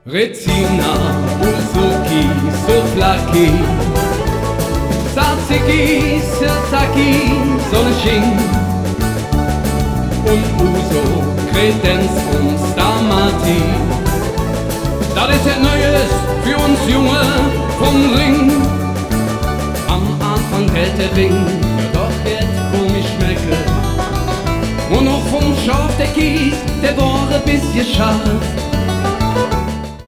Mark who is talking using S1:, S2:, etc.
S1: Rezina, Uzuki, Souflaki, Tzatziki, Sirtaki, Sonnenschein und Uso, Kredenz und Stamati. Das ist etwas Neues für uns Junge vom Ring. Am Anfang hält der Ring, doch jetzt komisch schmecke. Und noch vom Schaf der Kies, der war ein bisschen scharf.